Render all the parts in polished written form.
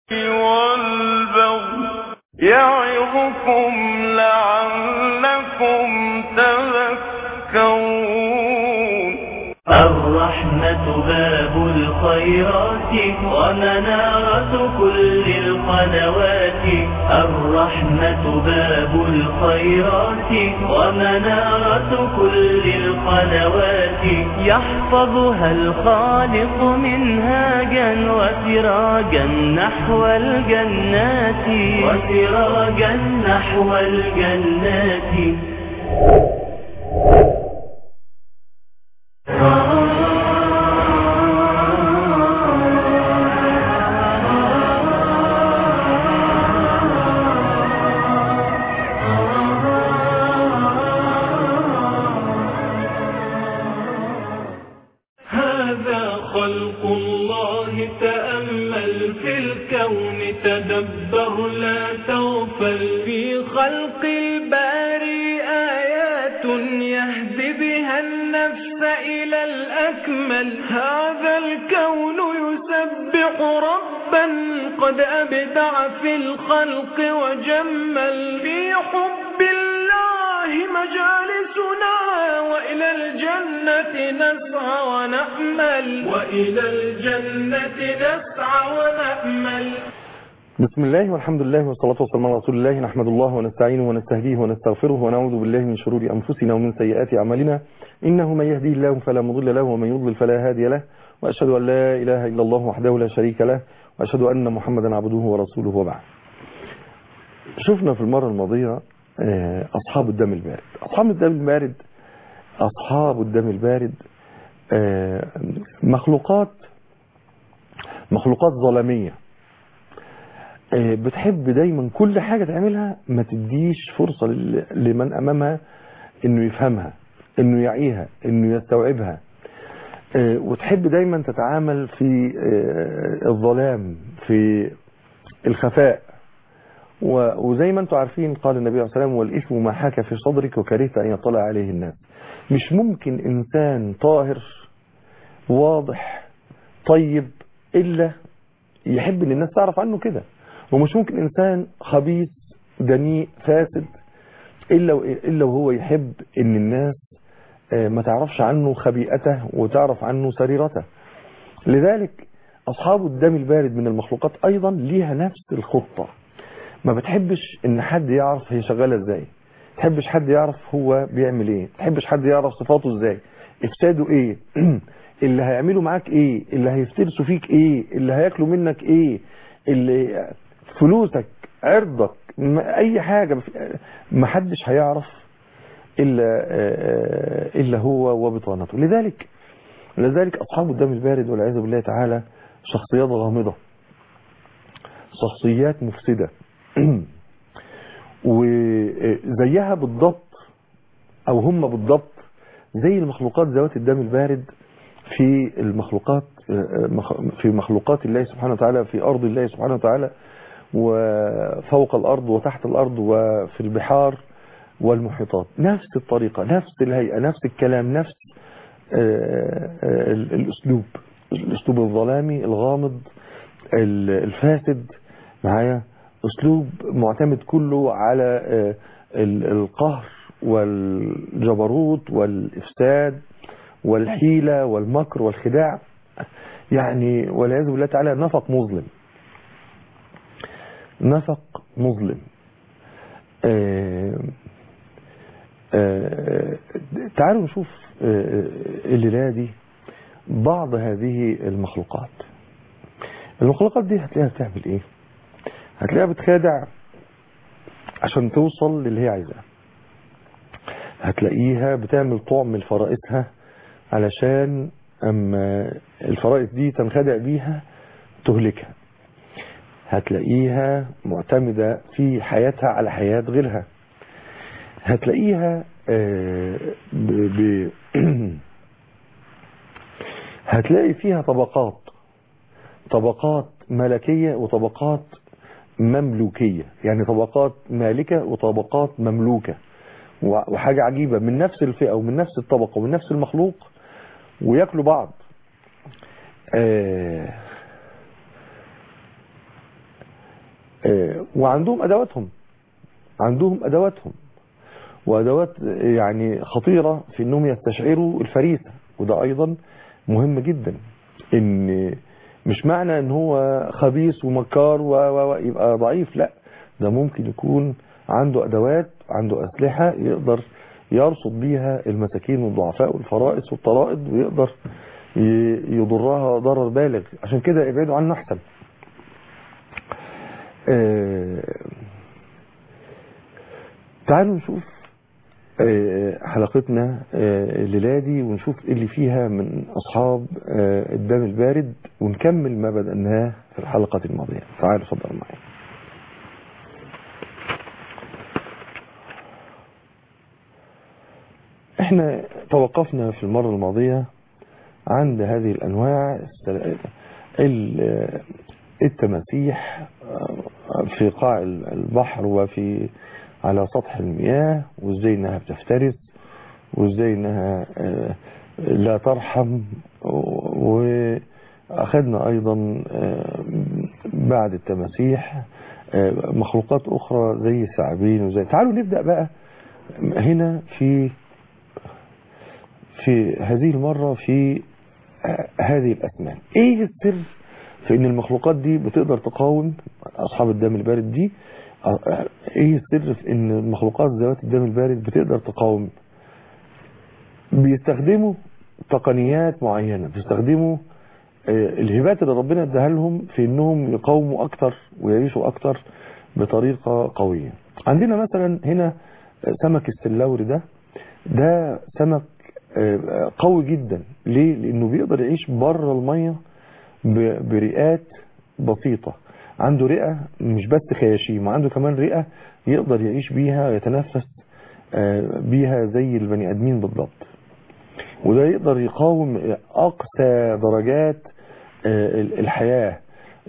والبغي يعظكم لعلكم تذكرون. الرحمة باب الخيرات ومنارة كل القنوات. الرحمة باب الخيرات ومنارة كل القنوات. يحفظها الخالق منهاجا وسراجا نحو الجنات. وسراجا نحو الجنات. هذا خلق الله تأمل في الكون تدبر لا تغفل. في خلق الباري آيات يهدي بها النفس إلى الأكمل. هذا الكون يسبح ربا قد أبدع في الخلق وجمل. في حب الله مجالسنا وإلى الجنة نسعى ونأمل. وإلى الجنة نسعى ونأمل. بسم الله والحمد لله والصلاة والسلام على رسول الله. نحمد الله ونستعينه ونستهديه ونستغفره ونعوذ بالله من شرور أنفسنا ومن سيئات أعمالنا. إنه من يهديه الله فلا مضل له ومن يضلل فلا هادي له. وأشهد أن لا إله إلا الله وحده لا شريك له وأشهد أن محمدا عبده ورسوله وبعد. شفنا في المرة الماضية أصحاب الدم البارد. أصحاب الدم البارد مخلوقات ظلامية، بتحب دايما كل حاجة تعملها ما تديش فرصة لمن أمامها إنه يفهمها، إنه يعيها، إنه يستوعبها، وتحب دايما تتعامل في الظلام، في الخفاء. وزي ما انتم عارفين قال النبي عليه الصلاة والسلام: والإثم ما حاك في صدرك وكرهت أن يطلع عليه الناس. مش ممكن إنسان طاهر واضح طيب إلا يحب ان الناس تعرف عنه كده، ومش ممكن انسان خبيث دنيء فاسد الا وهو يحب ان الناس ما تعرفش عنه خبيئته وتعرف عنه سريرته. لذلك اصحاب الدم البارد من المخلوقات ايضا ليها نفس الخطة، ما بتحبش ان حد يعرف هي شغالة ازاي، ما تحبش حد يعرف هو بيعمل ايه، ما تحبش حد يعرف صفاته ازاي، افساده ايه اللي هيعملوا معاك ايه، اللي هيفترسوا فيك ايه، اللي هياكلوا منك ايه، اللي فلوسك، عرضك، اي حاجة ما حدش هيعرف الا هو وبطانته. لذلك اصحاب الدم البارد والعياذ بالله تعالى شخصيات غامضة، شخصيات مفسدة وزيها بالضبط او هم بالضبط زي المخلوقات ذوات الدم البارد في مخلوقات الله سبحانه وتعالى، في أرض الله سبحانه وتعالى، وفوق الأرض وتحت الأرض وفي البحار والمحيطات. نفس الطريقة، نفس الهيئة، نفس الكلام، نفس الأسلوب الظلامي الغامض الفاسد معايا، أسلوب معتمد كله على القهر والجبروت والإفساد والحيلة والمكر والخداع، يعني والعياذ بالله تعالى نفق مظلم. تعالوا نشوف الليلة دي بعض هذه المخلوقات دي هتلاقيها بتعمل ايه؟ هتلاقيها بتخادع عشان توصل للي هي عايزاه، هتلاقيها بتعمل طعم لفرائسها علشان اما الفرائس دي تنخدع بيها تهلكها، هتلاقيها معتمدة في حياتها على حياة غيرها، هتلاقيها هتلاقي فيها طبقات ملكية وطبقات مملوكية، يعني طبقات مالكة وطبقات مملوكة، وحاجة عجيبة من نفس الفئة ومن نفس الطبقة ومن نفس المخلوق ويأكلوا بعض. وعندهم أدواتهم وأدوات يعني خطيرة في أنهم يستشعروا الفريسة. وده أيضا مهم جدا، إن مش معنى أن هو خبيث ومكار ويبقى ضعيف، لا، ده ممكن يكون عنده أدوات، عنده أسلحة يقدر يرصد بيها المساكين والضعفاء والفرائس والطرائد، ويقدر يضرها ضرر بالغ. عشان كده ابعدوا عنه أحسن. تعالوا نشوف حلقتنا الليلة دي ونشوف اللي فيها من أصحاب الدم البارد، ونكمل ما بدأناه في الحلقة الماضية. تعالوا اتفضلوا معي. احنا توقفنا في المرة الماضية عند هذه الأنواع التماسيح في قاع البحر وفي على سطح المياه، وازاي انها بتفترس، وازاي انها لا ترحم. واخذنا ايضا بعد التماسيح مخلوقات اخرى زي الثعابين وزي. تعالوا نبدأ بقى هنا في هذه المرة في هذه الأسنان. ايه السر في ان المخلوقات دي بتقدر تقاوم اصحاب الدم البارد دي؟ ايه السر في ان المخلوقات ذوات الدم البارد بتقدر تقاوم؟ بيستخدموا تقنيات معينة، بيستخدموا الهبات اللي ربنا اداها لهم في انهم يقاوموا اكتر ويعيشوا اكتر بطريقة قوية. عندنا مثلا هنا سمك السلاوري، ده سمك قوي جدا. ليه؟ لانه بيقدر يعيش بره المية برئات بسيطة. عنده رئة مش بس خياشيم، وعنده كمان رئة يقدر يعيش بيها ويتنفس بيها زي البني ادمين بالضبط. وده يقدر يقاوم اقصى درجات الحياة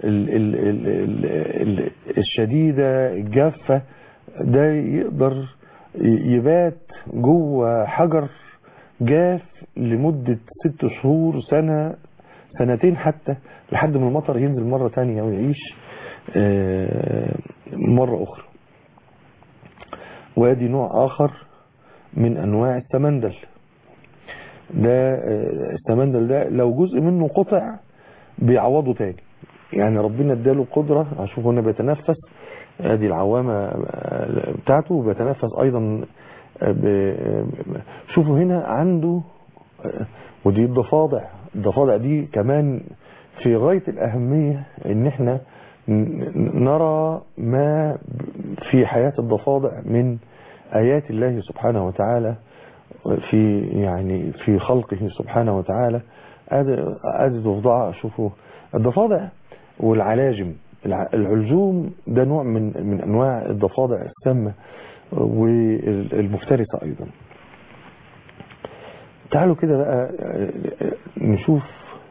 الشديدة الجافة. ده يقدر يبات جوه حجر جاف لمدة 6 شهور، سنة، سنتين حتى، لحد ما المطر ينزل مرة تانية ويعيش مرة أخرى. وادي نوع آخر من أنواع السمندل. ده السمندل ده لو جزء منه قطع بيعوضه تاني. يعني ربنا اداله قدرة. هشوف هنا بيتنفس، ادي العوامة بتاعته، بيتنفس ايضا. شوفوا هنا عنده، ودي الضفادع دي كمان في غاية الأهمية ان احنا نرى ما في حياة الضفادع من آيات الله سبحانه وتعالى في خلقه سبحانه وتعالى. ادي ضفدعة. شوفوا الضفادع والعلاجم. العلجوم ده نوع من انواع الضفادع السامة والمفترسة ايضا. تعالوا كده بقى نشوف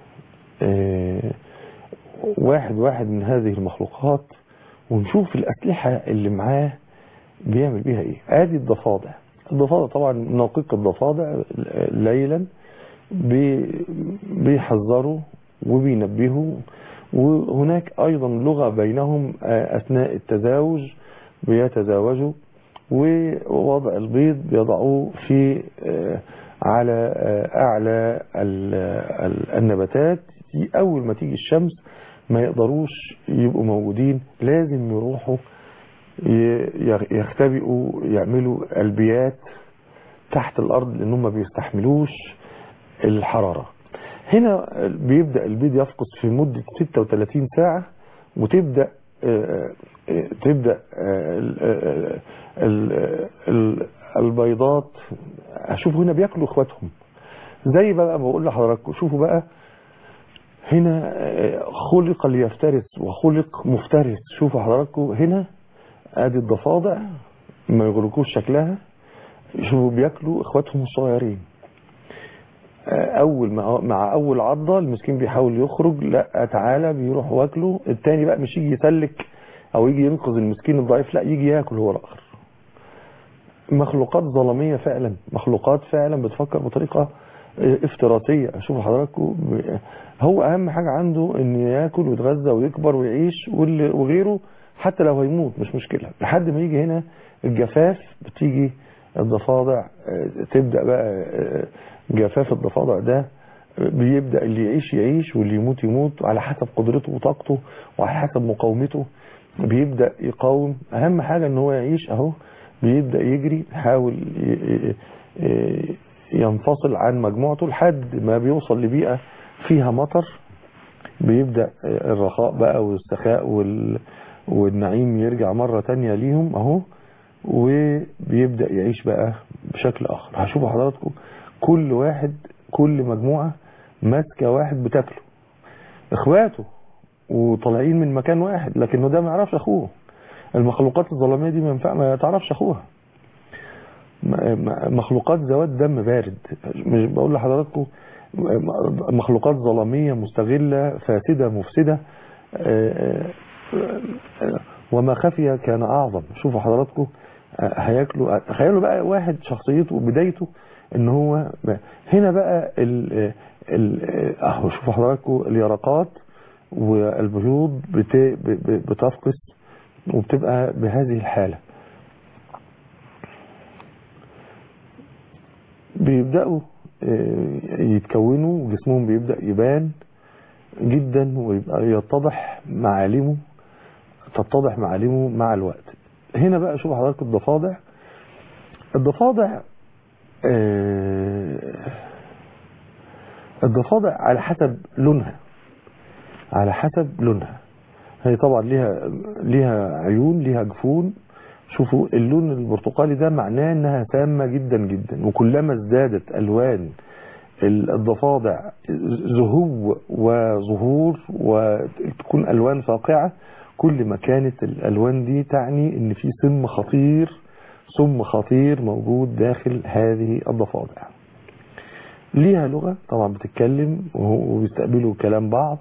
واحد من هذه المخلوقات، ونشوف الأسلحة اللي معاه بيعمل بيها ايه. ادي الضفادع طبعا ناقق الضفادع ليلا بيحذروا وبينبهوا. وهناك ايضا لغة بينهم اثناء التزاوج، بيتزاوجوا، ووضع البيض بيضعوه في على اعلى النباتات. اول ما تيجي الشمس ما يقدروش يبقوا موجودين، لازم يروحوا يختبئوا، يعملوا البيات تحت الارض لانهم ما بيستحملوش الحرارة. هنا بيبدأ البيض يفقس في مدة 36 ساعة، وتبدأ البيضات. شوفوا هنا بياكلوا اخواتهم زي بقى بقول لحضراتكم. شوفوا بقى هنا خلق ليفترس وخلق مفترس. شوفوا حضراتكم هنا ادي الضفادع ما يغرقوش شكلها. شوفوا بياكلوا اخواتهم الصغيرين. مع اول عضة المسكين بيحاول يخرج، لا تعالى بيروح واكله. التاني بقى مش يجي يسلك او يجي ينقذ المسكين الضعيف، لا يجي ياكل هو الاخر. مخلوقات ظلمية فعلا، مخلوقات فعلا بتفكر بطريقة افتراضية. شوفوا حضراتكم هو اهم حاجة عنده ان ياكل ويتغذى ويكبر ويعيش، وغيره حتى لو هيموت مش مشكلة، لحد ما يجي هنا الجفاف، بتيجي الضفادع تبدأ بقى جفاف الضفادع ده بيبدأ اللي يعيش يعيش واللي يموت يموت على حسب قدرته وطاقته وعلى حسب مقاومته. بيبدأ يقاوم، أهم حاجة ان هو يعيش اهو. بيبدأ يجري، يحاول ينفصل عن مجموعته لحد ما بيوصل لبيئة فيها مطر. بيبدأ الرخاء بقى والسخاء والنعيم يرجع مرة تانية ليهم اهو، وبيبدأ يعيش بقى بشكل آخر. هشوفوا حضراتكم كل واحد، كل مجموعة ماسكة واحد بتاكله، اخواته وطالعين من مكان واحد، لكنه ده ما يعرفش اخوه. المخلوقات الظلامية دي ما تعرفش اخوها، مخلوقات ذوات دم بارد. مش بقول لحضراتكم مخلوقات ظلامية مستغلة فاسدة مفسدة، وما خفي كان أعظم. شوفوا حضراتكم هياكلوا. تخيلوا بقى واحد شخصيته بدايته ان هو هنا بقى شوفوا حضراتكم اليرقات والبيوض بتفقس وبتبقى بهذه الحالة. بيبدأوا يتكونوا وجسمهم بيبدأ يبان جدا ويبقى تتضح معالمه مع الوقت. هنا بقى شوفوا حضراتكم الضفادع على حسب لونها. هي طبعا ليها عيون، ليها جفون. شوفوا اللون البرتقالي ده معناه انها سامة جدا جدا، وكلما ازدادت الوان الضفادع زهو وظهور وتكون الوان فاقعة، كل ما كانت الالوان دي تعني ان في سم خطير موجود داخل هذه الضفادع. ليها لغة طبعا بتتكلم وبيستقبلوا كلام بعض،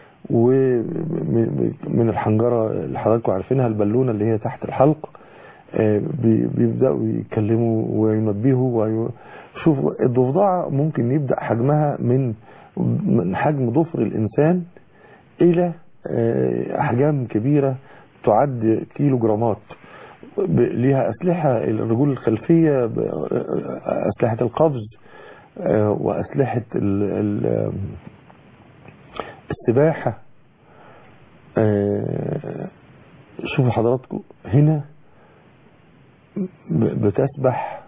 ومن الحنجرة اللي حضراتكم عارفينها البالونة اللي هي تحت الحلق بيبدأوا يتكلموا وينبهوا. شوفوا الضفدعة ممكن يبدأ حجمها من حجم ضفر الإنسان إلى أحجام كبيرة تعد كيلوغرامات. ليها أسلحة الرجول الخلفية، أسلحة القفز وأسلحة السباحة. شوفوا حضراتكم هنا بتسبح،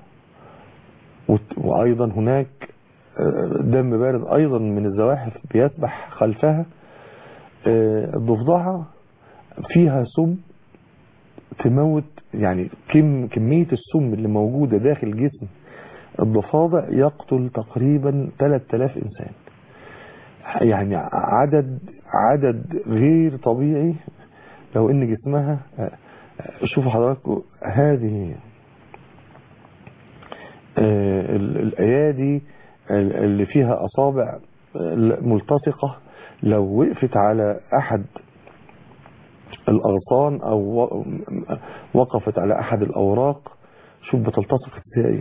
وأيضا هناك دم بارد أيضا من الزواحف بيسبح خلفها. الضفدعة فيها سم تموت، يعني كمية السم اللي موجودة داخل جسم الضفادع يقتل تقريبا 3000 إنسان. يعني عدد غير طبيعي لو ان جسمها. شوفوا حضراتكم هذه الأيادي اللي فيها أصابع ملتصقة، لو وقفت على أحد الأغصان أو وقفت على أحد الأوراق شوف بتلتصق ازاي.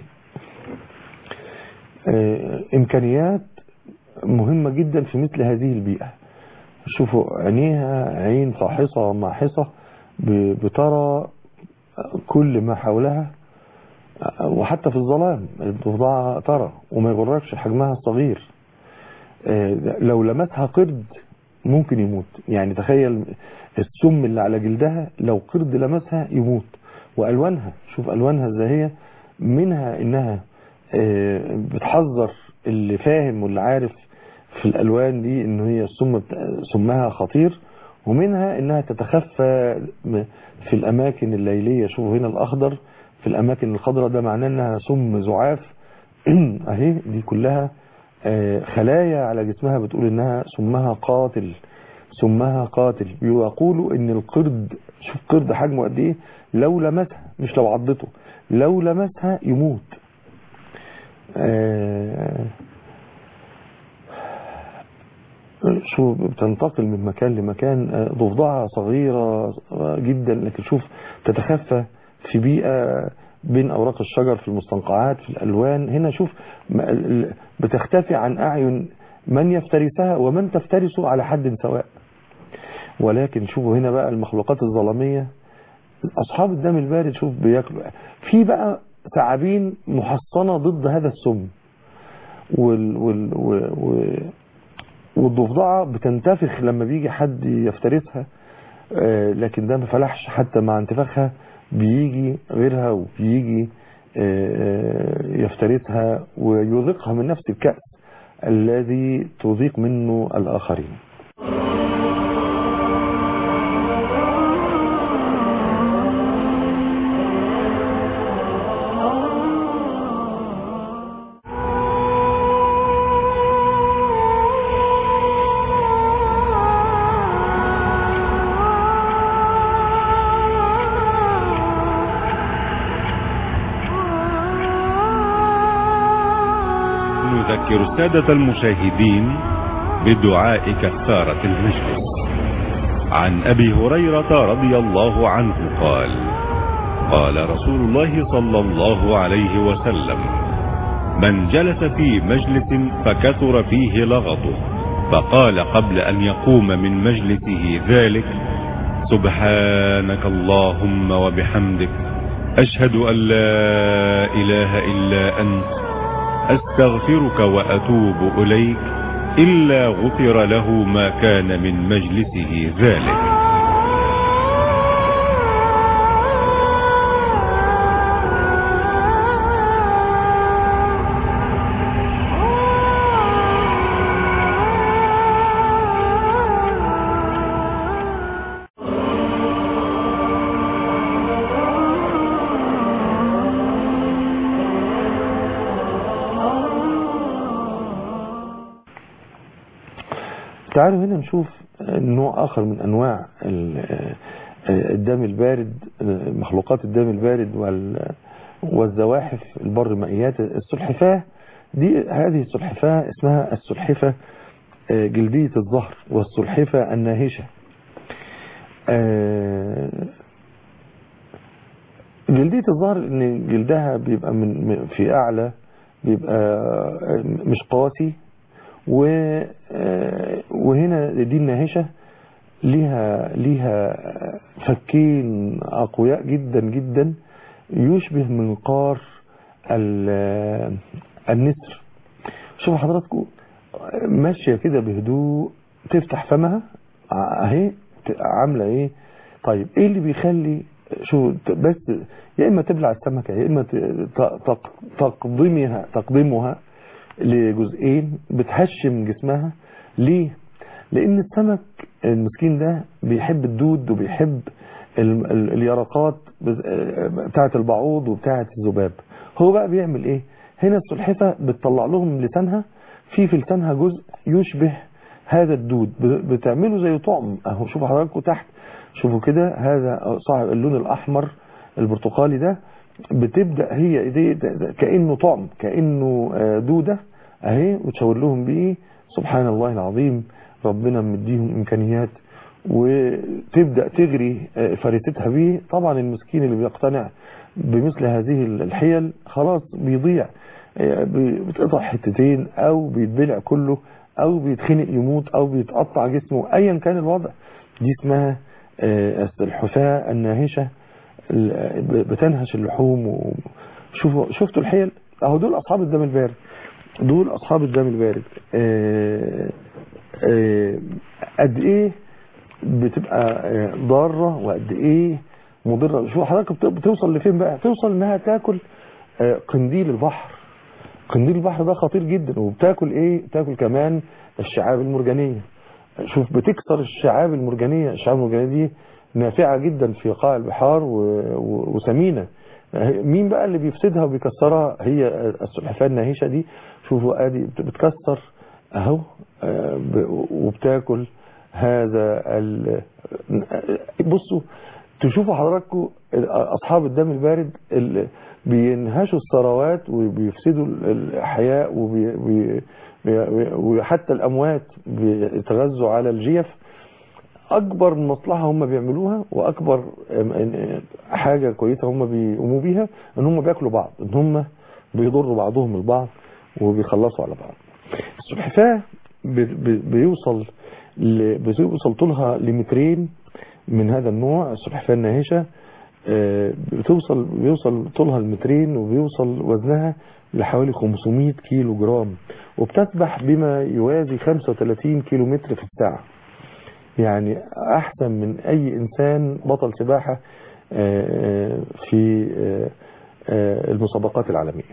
إمكانيات مهمة جدا في مثل هذه البيئة. شوفوا عينيها عين فاحصة ماحصة بترى كل ما حولها، وحتى في الظلام الضفدعة ترى وما يغركش حجمها الصغير. لو لمسها قرد ممكن يموت. يعني تخيل السم اللي على جلدها لو قرد لمسها يموت. وألوانها، شوف ألوانها ازاي، هي منها انها بتحذر اللي فاهم واللي عارف في الألوان دي ان هي سمها خطير، ومنها انها تتخفى في الأماكن الليلية. شوفوا هنا الأخضر في الأماكن الخضراء ده معناه انها سم زعاف. اهي دي كلها خلايا على جسمها بتقول انها سمها قاتل. بيقولوا ان القرد، شوف قرد حجمه قد ايه، لو لمسها مش لو عضته، لو لمسها يموت. شوف بتنتقل من مكان لمكان. ضفدعة صغيرة جدا لكن شوف تتخفى في بيئة بين أوراق الشجر في المستنقعات في الألوان. هنا شوف بتختفي عن أعين من يفترسها ومن تفترسه على حد سواء. ولكن شوفوا هنا بقى المخلوقات الظلامية أصحاب الدم البارد شوف بياكلوا في بقى ثعابين محصنة ضد هذا السم، والضفدعة بتنتفخ لما بيجي حد يفترسها، لكن ده ما فلحش، حتى مع انتفاخها بيجي غيرها وبيجي يفترسها ويذيقها من نفس الكأس الذي تذيق منه الآخرين. نذكر السادة المشاهدين بدعاء كفارة المجلس. عن أبي هريرة رضي الله عنه قال: قال رسول الله صلى الله عليه وسلم: من جلس في مجلس فكثر فيه لغطه فقال قبل أن يقوم من مجلسه ذلك: سبحانك اللهم وبحمدك، أشهد أن لا إله إلا أنت، أستغفرك وأتوب إليك، إلا غفر له ما كان من مجلسه ذلك. تعالوا هنا نشوف نوع آخر من أنواع الدم البارد، مخلوقات الدم البارد والزواحف البر مائيات. السلحفاة دي، هذه السلحفاة اسمها السلحفاة جلدية الظهر والسلحفاة الناهشة. جلدية الظهر ان جلدها بيبقى من في أعلى بيبقى مش قاسي، وهنا دي الناهشة ليها فكين أقوياء جدا جدا، يشبه منقار النسر. شوفوا حضراتكم ماشية كده بهدوء، تفتح فمها اهي عاملة ايه. طيب ايه اللي بيخلي شو بس يا اما تبلع السمكة يا اما تقدمها لجزئين، بتهشم جسمها. ليه؟ لان السمك المسكين ده بيحب الدود وبيحب اليرقات بتاعة البعوض وبتاعة الذباب. هو بقى بيعمل ايه؟ هنا السلحفة بتطلع لهم لسانها، في لسانها جزء يشبه هذا الدود، بتعمله زي طعم اهو. شوفوا حضراتكم تحت، شوفوا كده، هذا صاحب اللون الاحمر البرتقالي ده، بتبدأ هي دي كأنه طعم، كأنه دودة اهي، وتشاور لهم بيه. سبحان الله العظيم، ربنا مديهم امكانيات، وتبدأ تجري فريستها بيه. طبعا المسكين اللي بيقتنع بمثل هذه الحيل خلاص بيضيع، بتقطع حتتين او بيتبلع كله او بيتخنق يموت او بيتقطع جسمه، ايا كان الوضع. دي اسمها السلحفاة الناهشة، بتنهش اللحوم. شفتوا الحيل اهو، دول اصحاب الدم البارد، دول اصحاب الدم البارد. قد ايه بتبقى ضارة وقد ايه مضرة. شوف حضرتك بتوصل لفين بقى، توصل انها تاكل قنديل البحر. قنديل البحر ده خطير جدا. وبتاكل ايه؟ تاكل كمان الشعاب المرجانية. شوف بتكسر الشعاب المرجانية. الشعاب المرجانية دي نافعة جدا في قاع البحار وثمينة. مين بقى اللي بيفسدها وبيكسرها؟ هي السلحفاة الناهشة دي. شوفوا ادي بتكسر اهو، وبتاكل هذا بصوا تشوفوا حضراتكم اصحاب الدم البارد بينهشوا الثروات وبيفسدوا الحياة، وحتى الاموات بيتغذوا على الجيف. اكبر مصلحة هم بيعملوها واكبر حاجة كويسة هم بيقوموا بيها ان هم بياكلوا بعض، ان هم بيضروا بعضهم البعض وبيخلصوا على بعض. السلحفاة بيوصل طولها لمترين من هذا النوع. السلحفاة الناهشة بيوصل طولها المترين، وبيوصل وزنها لحوالي 500 كيلو جرام، وبتسبح بما يوازي 35 كيلو متر في الساعة. يعني أحسن من أي إنسان بطل سباحة في المسابقات العالمية.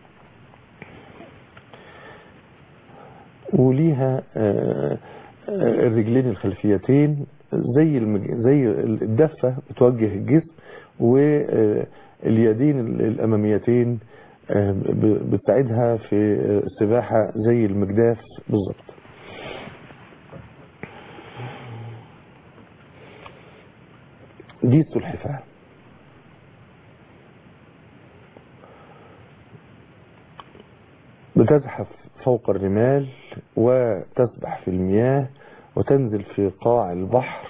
وليها الرجلين الخلفيتين زي الدفة بتوجه الجسم، واليدين الأماميتين بتساعدها في السباحة زي المجداف بالظبط. دي السلحفاة. بتزحف فوق الرمال وتسبح في المياه وتنزل في قاع البحر.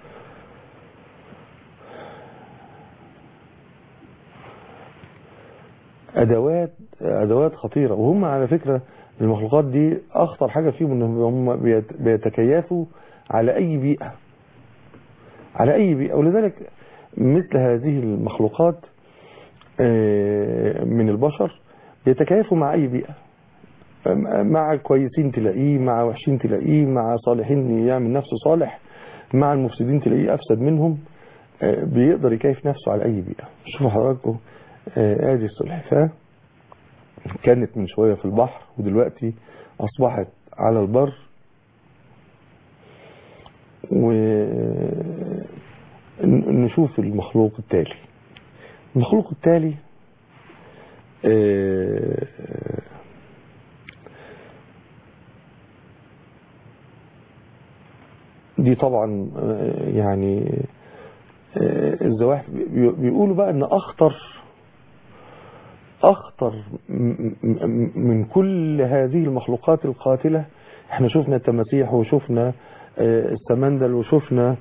أدوات خطيرة، وهم على فكرة المخلوقات دي أخطر حاجة فيهم إنهم بيتكيفوا على أي بيئة، ولذلك مثل هذه المخلوقات من البشر بيتكيفوا مع أي بيئة، مع كويسين تلاقيه، مع وحشين تلاقيه، مع صالحين يعمل نفسه صالح، مع المفسدين تلاقيه أفسد منهم. بيقدر يكيف نفسه على أي بيئة. شوفوا حضراتكم ادي السلحفاة كانت من شوية في البحر ودلوقتي أصبحت على البر. ونشوف المخلوق التالي. المخلوق التالي دي طبعا يعني الزواحف بيقولوا بقى ان اخطر من كل هذه المخلوقات القاتلة. احنا شفنا التماسيح وشفنا السمندل وشفنا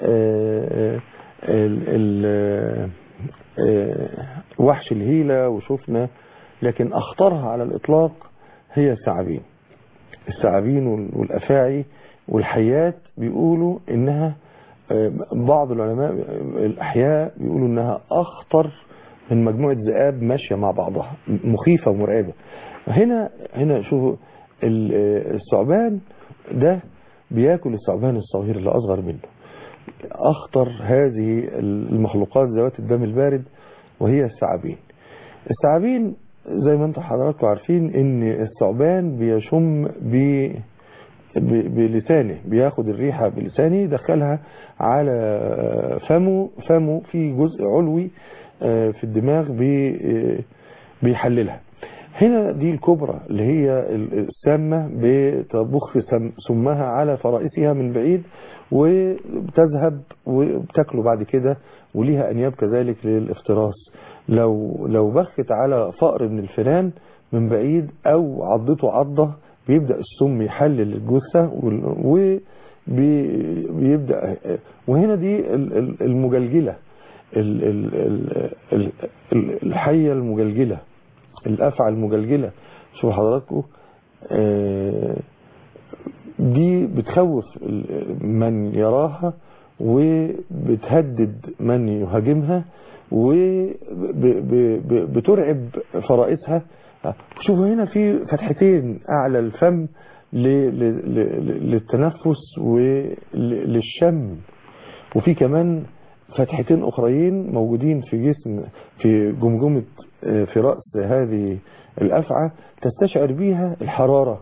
وحش الهيلة وشفنا، لكن اخطرها على الاطلاق هي الثعابين والافاعي والحيات. بيقولوا انها بعض العلماء الأحياء بيقولوا إنها أخطر من مجموعة ذئاب ماشية مع بعضها، مخيفة ومرعبة. هنا شوفوا الثعبان ده بياكل الثعبان الصغير اللي أصغر منه. أخطر هذه المخلوقات ذوات الدم البارد وهي الثعابين زي ما انتم حضراتكم عارفين ان الثعبان بيشم بلسانه، بياخد الريحة بلسانه يدخلها على فمه في جزء علوي في الدماغ بيحللها. هنا دي الكبرى اللي هي السامة بتبخ سمها على فرائسها من بعيد وبتذهب وبتاكله بعد كده، وليها أنياب كذلك للافتراس. لو بخت على فأر من الفئران من بعيد أو عضته عضة بيبدأ السم يحلل الجثة وبيبدأ. وهنا دي المجلجلة، الحية المجلجلة، الأفعى المجلجلة. شوفوا حضراتكم دي بتخوف من يراها وبتهدد من يهاجمها وبترعب فرائسها. شوفوا هنا في فتحتين أعلى الفم للتنفس وللشم، وفي كمان فتحتين أخرين موجودين في جمجمة في رأس هذه الأفعى تستشعر بيها الحرارة.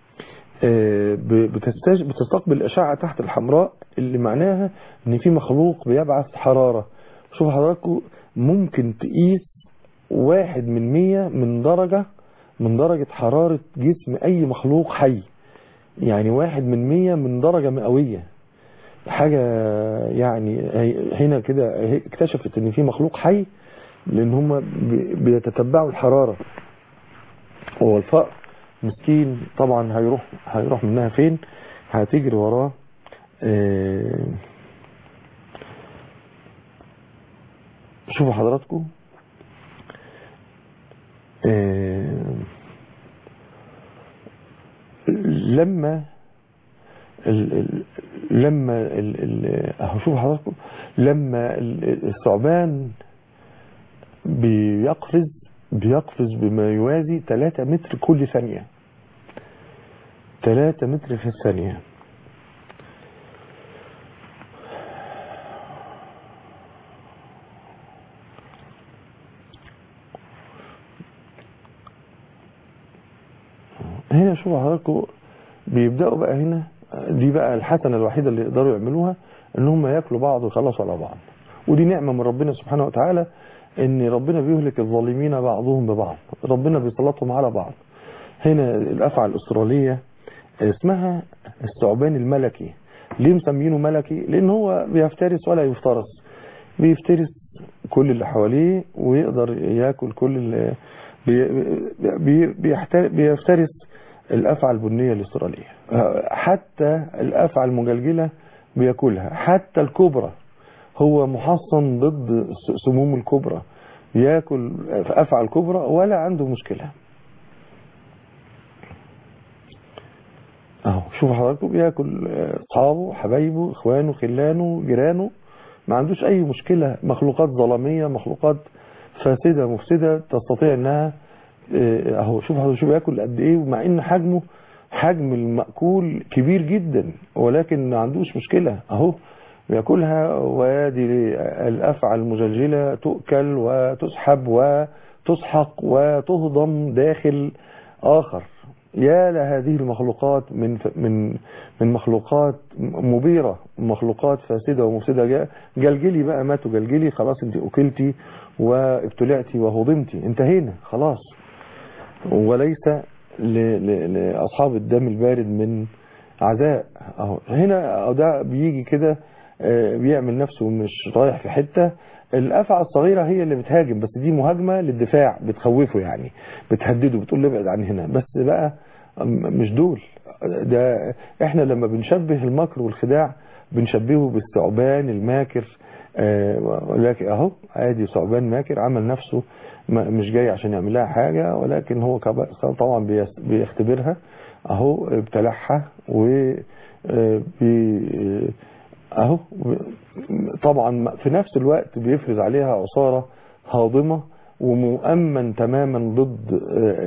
بتستقبل الأشعة تحت الحمراء اللي معناها ان في مخلوق بيبعث حرارة. شوفوا حضراتكم ممكن تقيس 1/100 من درجة حرارة جسم أي مخلوق حي، يعني 1/100 من درجة مئوية. حاجة يعني هنا كده اكتشفت ان في مخلوق حي لان هم بيتتبعوا الحرارة. هو الفأر مسكين طبعا هيروح منها فين؟ هتجري وراه. شوفوا حضراتكم لما شوفوا حضراتكم لما الثعبان بيقفز بما يوازي 3 متر كل ثانية. 3 متر في الثانية. هنا شوفوا حضراتكم بيبدأوا بقى هنا، دي بقى الحسنة الوحيدة اللي يقدروا يعملوها، ان هم ياكلوا بعض ويخلصوا على بعض. ودي نعمة من ربنا سبحانه وتعالى، ان ربنا بيهلك الظالمين بعضهم ببعض، ربنا بيسلطهم على بعض. هنا الافعى الاسترالية اسمها الثعبان الملكي. ليه مسمينه ملكي؟ لان هو بيفترس ولا يفترس، بيفترس كل اللي حواليه ويقدر ياكل كل اللي بيفترس الافعى البنية الاسترالية. حتى الافعى المجلجلة بياكلها، حتى الكبرى. هو محصن ضد سموم الكبرى، ياكل في افعى الكبرى ولا عنده مشكلة. اهو شوفوا حضراتكم بياكل اصحابه، حبايبه، اخوانه، خلانه، جيرانه، ما عندوش اي مشكلة. مخلوقات ظلامية، مخلوقات فاسدة مفسدة تستطيع انها اهو شوف حضرتك شوف بياكل قد ايه، ومع ان حجم المأكول كبير جدا ولكن ما عندوش مشكلة. اهو بياكلها. وادي الافعى المجلجلة تؤكل وتسحب وتسحق وتهضم داخل اخر. يا لهذه المخلوقات من مخلوقات مبيرة، مخلوقات فاسدة ومفسدة. جلجلي بقى، ماتوا جلجلي، خلاص انت اكلتي وابتلعتي وهضمتي، انتهينا خلاص. وليس لأصحاب الدم البارد من عزاء. اهو هنا ده بيجي كده بيعمل نفسه مش رايح في حتة. الأفعى الصغيرة هي اللي بتهاجم، بس دي مهاجمة للدفاع، بتخوفه يعني، بتهدده، بتقول له ابعد عن هنا. بس بقى مش دول. ده احنا لما بنشبه المكر والخداع بنشبهه بالثعبان الماكر. ولكن اهو ادي ثعبان ماكر عمل نفسه مش جاي عشان يعمل لها حاجة، ولكن هو طبعا بيختبرها. اهو ابتلعها و اهو طبعا في نفس الوقت بيفرز عليها عصارة هاضمة ومؤمن تماما ضد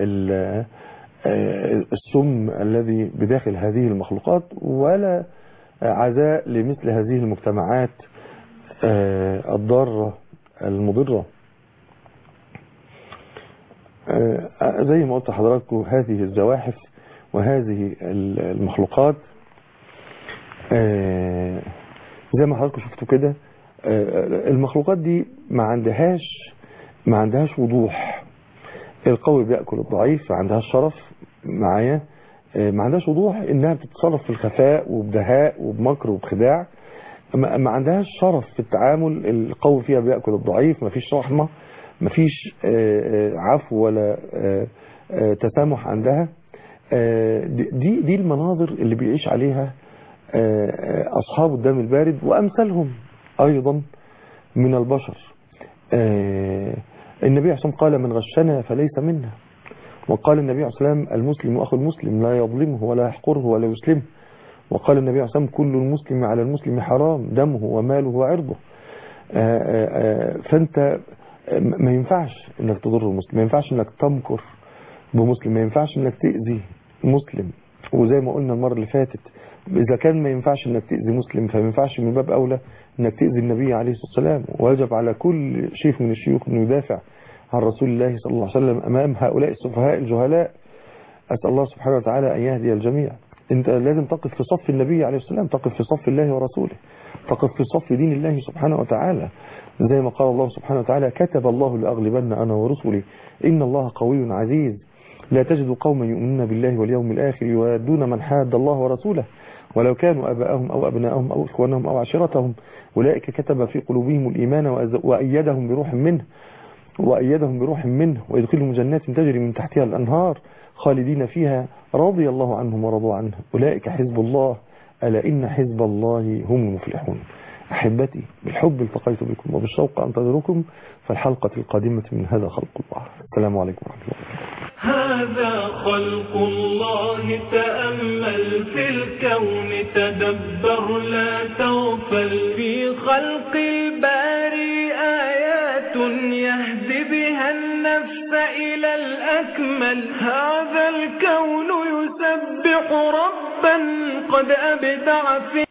السم الذي بداخل هذه المخلوقات، ولا عزاء لمثل هذه المجتمعات الضارة المضرة. زي ما قلت لحضراتكم هذه الزواحف وهذه المخلوقات زي ما حضراتكم شفتوا كده، المخلوقات دي ما عندهاش وضوح. القوي بيأكل الضعيف، ما عندهاش شرف معايا، ما عندهاش وضوح انها بتتصرف في الخفاء وبدهاء وبمكر وبخداع. ما عندهاش شرف في التعامل. القوي فيها بيأكل الضعيف، ما فيش رحمة، ما فيش عفو ولا تسامح عندها. دي المناظر اللي بيعيش عليها أصحاب الدم البارد وأمثالهم أيضا من البشر. النبي عليه الصلاة والسلام قال من غشنا فليس منا. وقال النبي عليه الصلاة والسلام المسلم أخو المسلم لا يظلمه ولا يحقره ولا يسلمه. وقال النبي عليه الصلاة والسلام كل المسلم على المسلم حرام دمه وماله وعرضه. فأنت ما ينفعش انك تضر المسلم، ما ينفعش انك تمكر بمسلم، ما ينفعش انك تأذي مسلم. وزي ما قلنا المرة اللي فاتت، إذا كان ما ينفعش انك تأذي مسلم فما ينفعش من باب أولى انك تأذي النبي عليه الصلاة والسلام. ويجب على كل شيخ من الشيوخ انه يدافع عن رسول الله صلى الله عليه وسلم أمام هؤلاء السفهاء الجهلاء. أسأل الله سبحانه وتعالى أن يهدي الجميع. انت لازم تقف في صف النبي عليه الصلاة والسلام، تقف في صف الله ورسوله، تقف في صف دين الله سبحانه وتعالى. زي ما قال الله سبحانه وتعالى كتب الله لأغلبن أنا ورسلي إن الله قوي عزيز لا تجد قوما يؤمنون بالله واليوم الآخر يوادون من حاد الله ورسوله ولو كانوا آباءهم أو أبناءهم أو إخوانهم أو عشيرتهم أولئك كتب في قلوبهم الإيمان وأيدهم بروح منه ويدخلهم جنات تجري من تحتها الأنهار خالدين فيها رضي الله عنهم ورضوا عنه أولئك حزب الله ألا إن حزب الله هم المفلحون. أحبتي بالحب التقيت بكم وبالشوق أنتظركم في الحلقة القادمة من هذا خلق الله. السلام عليكم ورحمة الله. هذا خلق الله تأمل في الكون تدبر لا تغفل في خلق الباري آيات يهدي بها النفس إلى الأكمل. هذا الكون يسبح ربا قد أبدع في